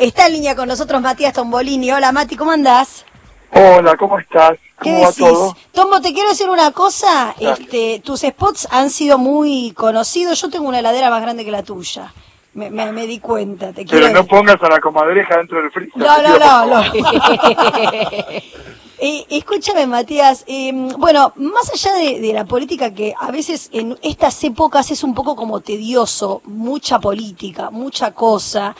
Está en línea con nosotros Matías Tombolini. Hola Mati, ¿cómo andás? Hola, ¿cómo estás? ¿Cómo va todo? Tombo, te quiero decir una cosa. Tus spots han sido muy conocidos. Yo tengo una heladera más grande que la tuya. Me di cuenta. Pero no pongas a la comadreja dentro del freezer. No. Escúchame, Matías, bueno, más allá de la política, que a veces en estas épocas es un poco como tedioso, mucha política, mucha cosa,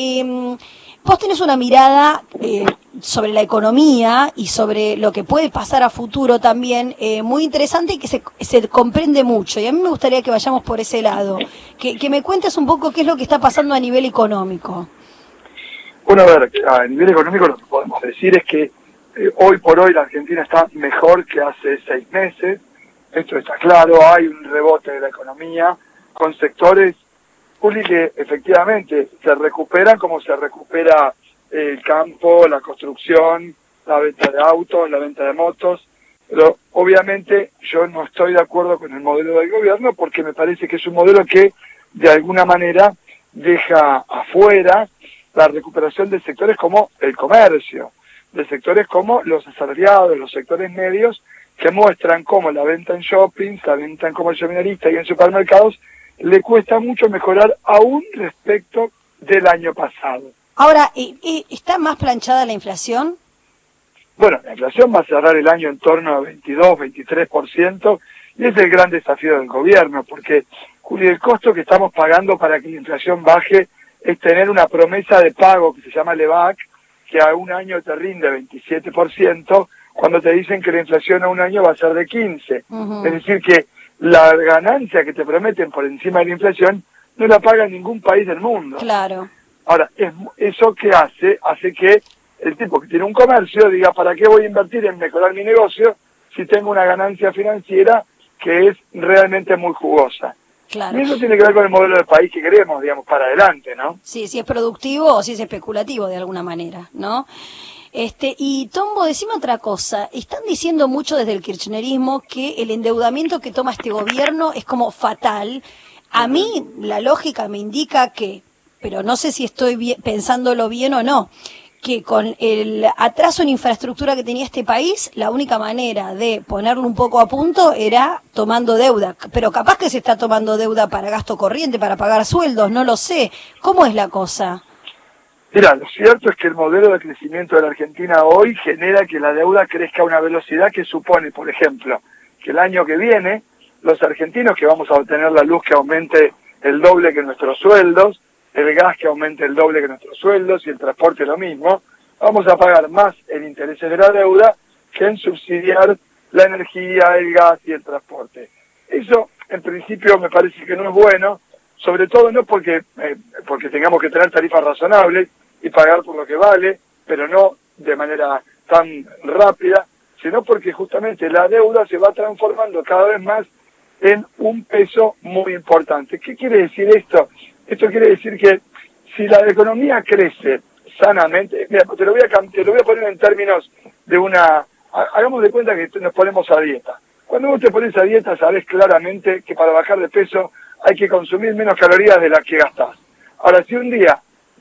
vos tenés una mirada sobre la economía y sobre lo que puede pasar a futuro también, muy interesante y que se comprende mucho, y a mí me gustaría que vayamos por ese lado, que me cuentes un poco qué es lo que está pasando a nivel económico. Bueno, a ver, a nivel económico lo que podemos decir es que hoy por hoy la Argentina está mejor que hace 6 meses, esto está claro, hay un rebote de la economía con sectores, Juli, que efectivamente se recuperan como se recupera el campo, la construcción, la venta de autos, la venta de motos, pero obviamente yo no estoy de acuerdo con el modelo del gobierno porque me parece que es un modelo que de alguna manera deja afuera la recuperación de sectores como el comercio, de sectores como los asalariados, los sectores medios, que muestran cómo la venta en shopping, la venta en comercio minorista y en supermercados le cuesta mucho mejorar aún respecto del año pasado. Ahora, ¿está más planchada la inflación? Bueno, la inflación va a cerrar el año en torno a 22, 23%, y es el gran desafío del gobierno, porque, Juli, el costo que estamos pagando para que la inflación baje es tener una promesa de pago que se llama LEVAC, que a un año te rinde 27%, cuando te dicen que la inflación a un año va a ser de 15%. Uh-huh. Es decir, que la ganancia que te prometen por encima de la inflación no la paga ningún país del mundo. Claro. Ahora, ¿eso qué hace? Hace que el tipo que tiene un comercio diga, ¿para qué voy a invertir en mejorar mi negocio si tengo una ganancia financiera que es realmente muy jugosa? Claro. Y eso tiene que ver con el modelo del país que queremos, digamos, para adelante, ¿no? Sí, si es productivo o si es especulativo de alguna manera, ¿no? Y Tombo, decime otra cosa. Están diciendo mucho desde el kirchnerismo que el endeudamiento que toma este gobierno es como fatal. A mí la lógica me indica que, pero no sé si estoy pensándolo bien o no, que con el atraso en infraestructura que tenía este país, la única manera de ponerlo un poco a punto era tomando deuda. Pero capaz que se está tomando deuda para gasto corriente, para pagar sueldos, no lo sé. ¿Cómo es la cosa? Mira, lo cierto es que el modelo de crecimiento de la Argentina hoy genera que la deuda crezca a una velocidad que supone, por ejemplo, que el año que viene los argentinos que vamos a obtener la luz que aumente el doble que nuestros sueldos, el gas que aumente el doble que nuestros sueldos y el transporte lo mismo, vamos a pagar más en intereses de la deuda que en subsidiar la energía, el gas y el transporte. Eso, en principio, me parece que no es bueno, sobre todo no porque tengamos que tener tarifas razonables y pagar por lo que vale, pero no de manera tan rápida, sino porque justamente la deuda se va transformando cada vez más en un peso muy importante. ¿Qué quiere decir esto? Esto quiere decir que si la economía crece sanamente, mira, te lo voy a poner en términos de hagamos de cuenta que nos ponemos a dieta. Cuando vos te pones a dieta sabés claramente que para bajar de peso hay que consumir menos calorías de las que gastás. Ahora, si un día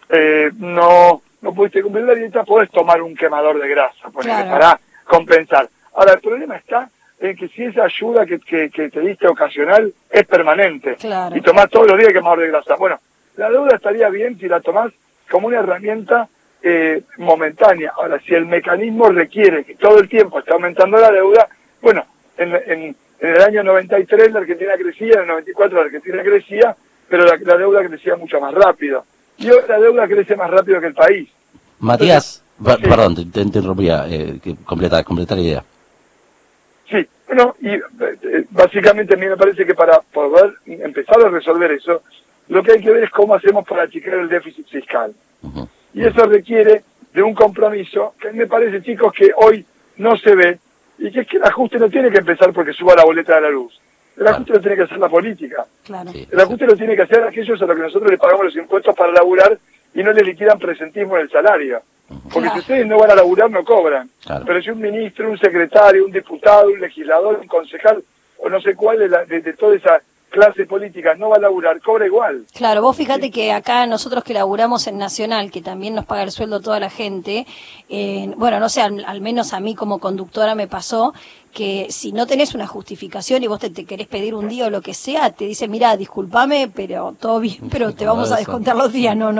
no pudiste cumplir la dieta, podés tomar un quemador de grasa, claro, para compensar. Ahora, el problema está en que si esa ayuda que te diste ocasional es permanente, claro, y tomás todos los días quemador de grasa. Bueno, la deuda estaría bien si la tomás como una herramienta momentánea. Ahora, si el mecanismo requiere que todo el tiempo esté aumentando la deuda, bueno, en el año 93 la Argentina crecía, en el 94 la Argentina crecía, pero la deuda crecía mucho más rápido. Y hoy la deuda crece más rápido que el país. Matías, perdón, te interrumpía, completar la idea. Sí, bueno, y básicamente a mí me parece que para poder empezar a resolver eso, lo que hay que ver es cómo hacemos para achicar el déficit fiscal. Uh-huh. Y eso requiere de un compromiso que me parece, chicos, que hoy no se ve, y que es que el ajuste no tiene que empezar porque suba la boleta de la luz. El ajuste lo tiene que hacer la política. Claro. El ajuste lo tiene que hacer aquellos a los que nosotros le pagamos los impuestos para laburar y no le liquidan presentismo en el salario. Porque si ustedes no van a laburar, no cobran. Claro. Pero si un ministro, un secretario, un diputado, un legislador, un concejal, o no sé cuál de toda clase política no va a laburar, cobra igual. Claro, vos fíjate que acá nosotros que laburamos en Nacional, que también nos paga el sueldo toda la gente, bueno, no sé, al menos a mí como conductora me pasó que si no tenés una justificación y vos te querés pedir un día o lo que sea, te dicen, mira, discúlpame, pero todo bien, pero te vamos a descontar los días. No.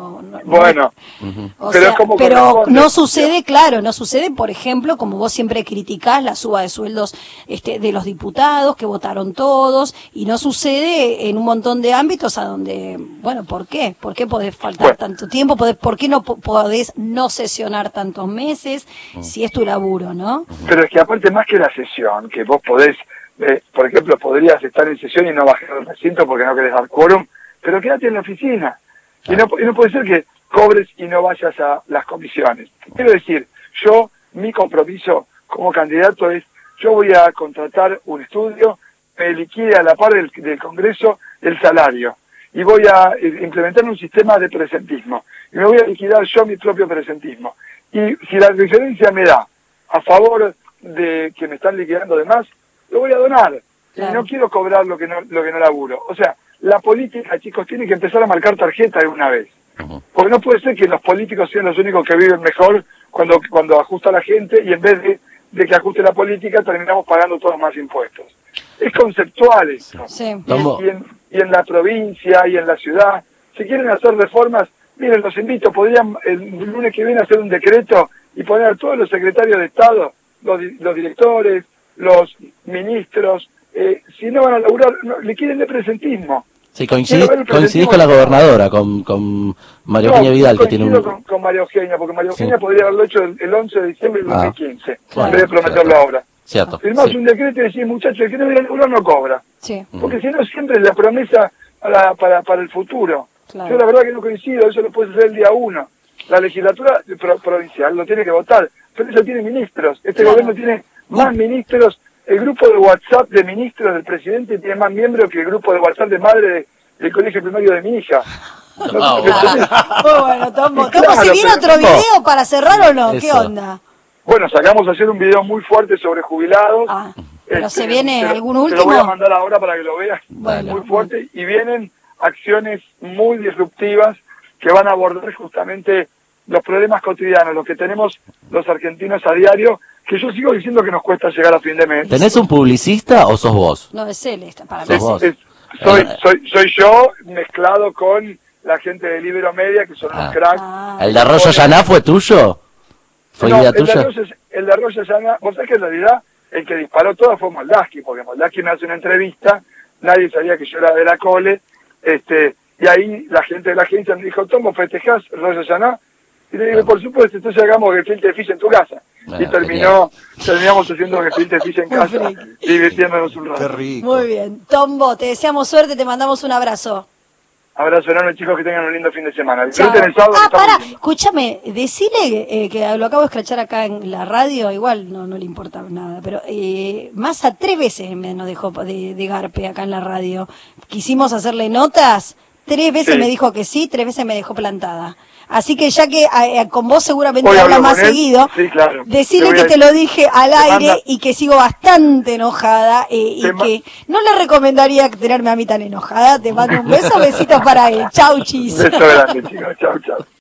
Bueno, O pero sea, es como pero corresponde. no sucede, claro, no sucede, por ejemplo, como vos siempre criticás la suba de sueldos de los diputados, que votaron todos, y no sucede en un montón de ámbitos a donde, bueno, ¿por qué? ¿Por qué podés faltar tanto tiempo? ¿Por qué no podés no sesionar tantos meses si es tu laburo, no? Pero es que aparte más que la sesión, que vos podés, por ejemplo, podrías estar en sesión y no bajar al recinto porque no querés dar quórum, pero quédate en la oficina. Y no puede ser que cobres y no vayas a las comisiones. Quiero decir, mi compromiso como candidato es, yo voy a contratar un estudio, me liquide a la par del Congreso el salario, y voy a implementar un sistema de presentismo, y me voy a liquidar yo mi propio presentismo. Y si la diferencia me da a favor de que me están liquidando de más, lo voy a donar. Claro. Y no quiero cobrar lo que no laburo. O sea, la política, chicos, tiene que empezar a marcar tarjeta de una vez. Porque no puede ser que los políticos sean los únicos que viven mejor cuando ajusta la gente, y en vez de que ajuste la política terminamos pagando todos más impuestos. Es conceptual esto. Sí. Y en la provincia y en la ciudad, si quieren hacer reformas, miren, los invito, podrían el lunes que viene hacer un decreto y poner a todos los secretarios de Estado, los directores, los ministros, si no van a laburar, liquiden de presentismo. Sí, coincidís con la gobernadora, con María Eugenia Vidal, que tiene un... con María Eugenia, porque María Eugenia podría haberlo hecho el 11 de diciembre del 2015, claro. en vez de prometerlo ahora. Cierto. Firmás un decreto y decís, muchachos, el que no viene a laburar no cobra. Sí. Porque si no, siempre es la promesa para el futuro. Claro. Yo la verdad que no coincido, eso lo puede hacer el día 1. La legislatura provincial lo tiene que votar, pero eso tiene ministros. Gobierno tiene más ministros. El grupo de WhatsApp de ministros del presidente tiene más miembros que el grupo de WhatsApp de madre del colegio primario de mi hija. Muy bueno, Tombo. ¿Se viene otro video para cerrar o no? ¿Qué onda? Bueno, sacamos a hacer un video muy fuerte sobre jubilados. Pero se viene algún último. Te lo voy a mandar ahora para que lo veas. Bueno, muy fuerte. Y vienen acciones muy disruptivas que van a abordar justamente los problemas cotidianos, los que tenemos los argentinos a diario, que yo sigo diciendo que nos cuesta llegar a fin de mes. ¿Tenés un publicista o sos vos? No, es él, para mí. Soy yo mezclado con la gente de Libero Media, que son unos cracks. ¿El de Arroyo Llaná fue tuyo? ¿Fue idea tuya? El de Arroyo Llaná, vos sabés que en realidad el que disparó todo fue Moldaski, porque Moldaski me hace una entrevista, nadie sabía que yo era de la Cole, y ahí la gente de la agencia me dijo, Tomo, ¿festejás Arroyo Llaná? Y le digo, por supuesto, entonces hagamos gefilte fish en tu casa. Y terminamos haciendo gefilte fish en casa, divirtiéndonos un rato. Qué rico. Muy bien. Tombo, te deseamos suerte, te mandamos un abrazo. Abrazo enorme, chicos, que tengan un lindo fin de semana. Disfruten el sábado. Pará, escúchame, decile que lo acabo de escrachar acá en la radio, igual no le importa nada, pero Massa 3 veces nos dejó de garpe acá en la radio. Quisimos hacerle notas, 3 veces me dijo que sí, 3 veces me dejó plantada. Así que ya que con vos seguramente habla más seguido, claro, decile que te lo dije al aire y que sigo bastante enojada y que no le recomendaría tenerme a mí tan enojada. Te mando un beso, besitos para él. Chau, chis. Beso grande, chicos. Chau, chau.